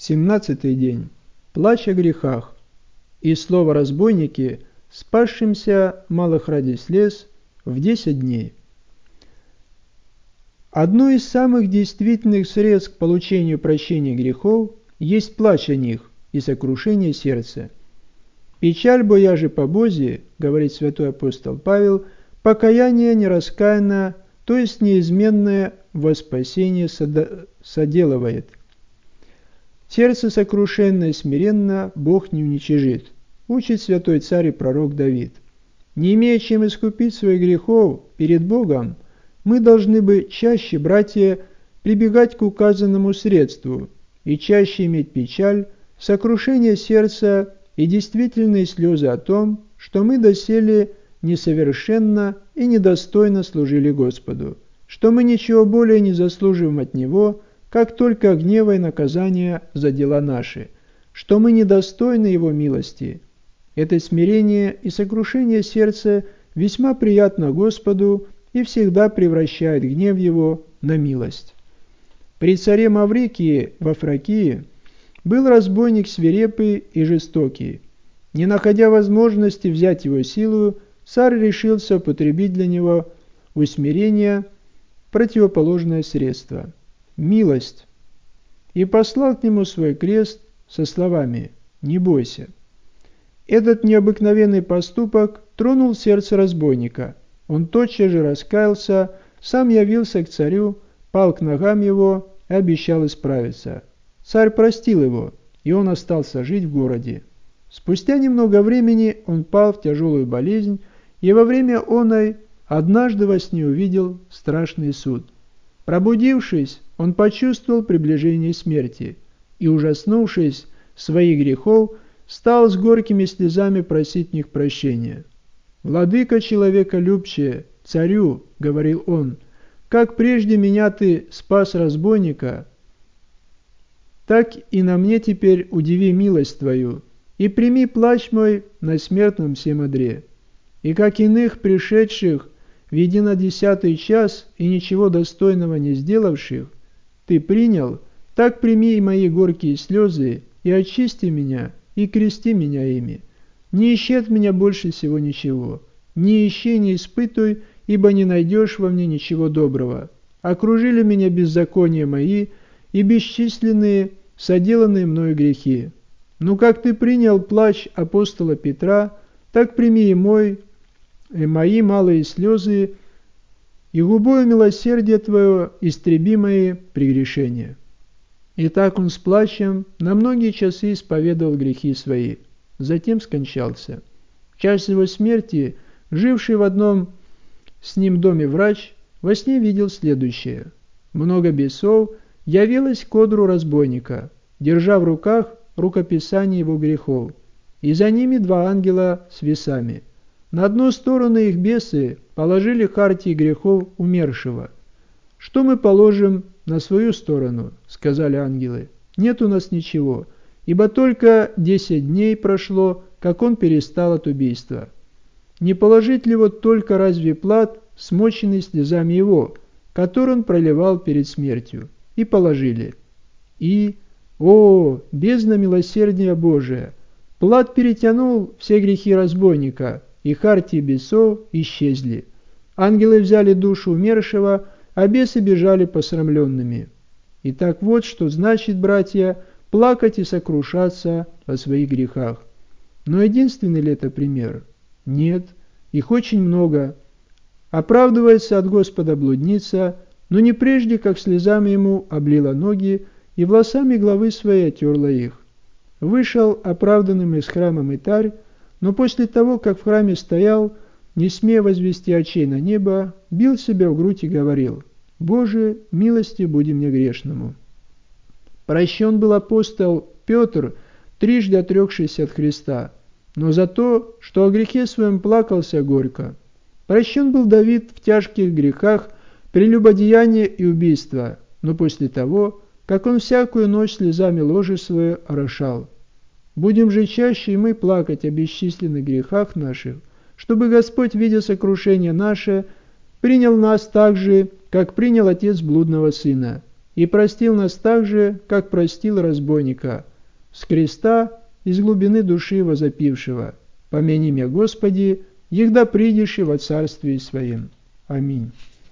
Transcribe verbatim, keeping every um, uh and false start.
Семнадцатый день. Плач о грехах. И слово разбойники, спасшимся малых ради слез, в десять дней. Одно из самых действительных средств к получению прощения грехов есть плач о них и сокрушение сердца. «Печаль бояжи по Бозе, — говорит святой апостол Павел, — покаяние нераскаянное, то есть неизменное во спасение соделывает. Сердце сокрушенное и смиренно Бог не уничижит», учит святой царь и пророк Давид. Не имея чем искупить своих грехов перед Богом, мы должны бы чаще, братья, прибегать к указанному средству и чаще иметь печаль, сокрушение сердца и действительные слезы о том, что мы доселе несовершенно и недостойно служили Господу, что мы ничего более не заслуживаем от Него, как только гнева и наказания за дела наши, что мы недостойны Его милости. Это смирение и сокрушение сердца весьма приятно Господу и всегда превращает гнев Его на милость. При царе Маврикии во Фракии был разбойник свирепый и жестокий. Не находя возможности взять его силою, царь решился употребить для него усмирение противоположное средство – милость, и послал к нему свой крест со словами «Не бойся». Этот необыкновенный поступок тронул сердце разбойника. Он тотчас же раскаялся, сам явился к царю, пал к ногам его и обещал исправиться. Царь простил его, и он остался жить в городе. Спустя немного времени он пал в тяжелую болезнь, и во время оной однажды во сне увидел страшный суд. Пробудившись, он почувствовал приближение смерти, и, ужаснувшись своих грехов, стал с горькими слезами просить в них прощения. «Владыка человеколюбче, царю, — говорил он, — как прежде меня ты спас разбойника, так и на мне теперь удиви милость твою, и прими плач мой на смертном всем одре. И как иных пришедших в единодесятый час и ничего достойного не сделавших ты принял, так прими и мои горькие слезы, и очисти меня, и крести меня ими. Не ищи от меня больше всего ничего. Не ищи, не испытуй, ибо не найдешь во мне ничего доброго. Окружили меня беззакония мои и бесчисленные соделанные мною грехи. Но как ты принял плач апостола Петра, так прими и мой, и мои малые слезы, и губою милосердие твое истреби мои прегрешения». И так он с плачем на многие часы исповедовал грехи свои. Затем скончался. В час его смерти, живший в одном с ним доме врач, во сне видел следующее. Много бесов явилось к одру разбойника, держа в руках рукописание его грехов, и за ними два ангела с весами. На одну сторону их бесы положили хартии грехов умершего. «Что мы положим на свою сторону?» — сказали ангелы. «Нет у нас ничего, ибо только десять дней прошло, как он перестал от убийства. Не положить ли вот только разве плат, смоченный слезами его, который он проливал перед смертью?» И положили. И, о, бездна милосердия Божия! Плат перетянул все грехи разбойника, и хартии бесов исчезли. Ангелы взяли душу умершего, а бесы бежали посрамленными. Итак, вот что значит, братья, плакать и сокрушаться о своих грехах. Но единственный ли это пример? Нет, их очень много. Оправдывается от Господа блудница, но не прежде, как слезами ему облила ноги и волосами головы своей отерла их. Вышел оправданным из храма мытарь, но после того, как в храме стоял, не смея возвести очей на небо, бил себя в грудь и говорил: «Боже, милости буди мне грешному». Прощен был апостол Петр, трижды отрекшийся от Христа, но за то, что о грехе своем плакался горько. Прощен был Давид в тяжких грехах прелюбодеяния и убийства, но после того, как он всякую ночь слезами ложе свое орошал. Будем же чаще и мы плакать о бесчисленных грехах наших, чтобы Господь, видя сокрушение наше, принял нас так же, как принял отец блудного сына, и простил нас так же, как простил разбойника, с креста из глубины души возопившего: «Помяни меня, Господи, егда придешь во царствии Своем». Аминь.